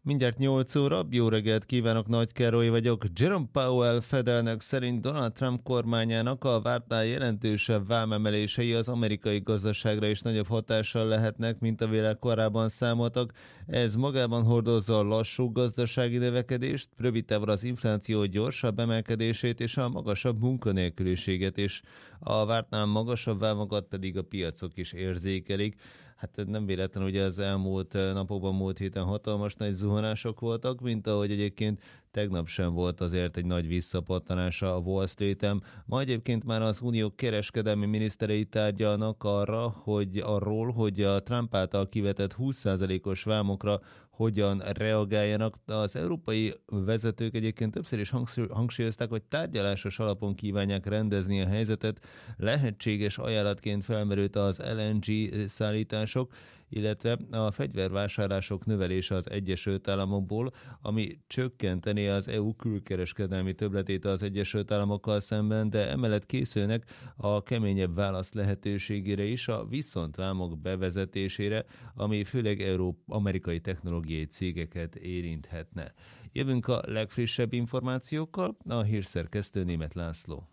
Mindjárt 8 óra, jó reggelt kívánok, Nagy Károly vagyok. Jerome Powell fedelnök szerint Donald Trump kormányának a vártnál jelentősebb vámemelései az amerikai gazdaságra is nagyobb hatással lehetnek, mint a vélek korábban számoltak. Ez magában hordozza a lassú gazdasági növekedést, rövid távon az infláció gyorsabb emelkedését és a magasabb munkanélküliséget is. A vártnál magasabb vámokat pedig a piacok is érzékelik. Hát nem véletlen, ugye az elmúlt napokban, múlt héten hatalmas nagy zuhanások voltak, mint ahogy egyébként tegnap sem volt azért egy nagy visszapattanása a Wall Street-en. Ma egyébként már az unió kereskedelmi miniszterei tárgyalnak arról, hogy a Trump által kivetett 20%-os vámokra hogyan reagáljanak. Az európai vezetők egyébként többször is hangsúlyozták, hogy tárgyalásos alapon kívánják rendezni a helyzetet. Lehetséges ajánlatként felmerült az LNG szállítások, illetve a fegyvervásárlások növelése az Egyesült Államokból, ami csökkenteni az EU külkereskedelmi többletét az Egyesült Államokkal szemben, de emellett készülnek a keményebb válasz lehetőségére is, a viszontvámok bevezetésére, ami főleg amerikai technológiai cégeket érinthetne. Jövünk a legfrissebb információkkal, a hírszerkesztő Németh László.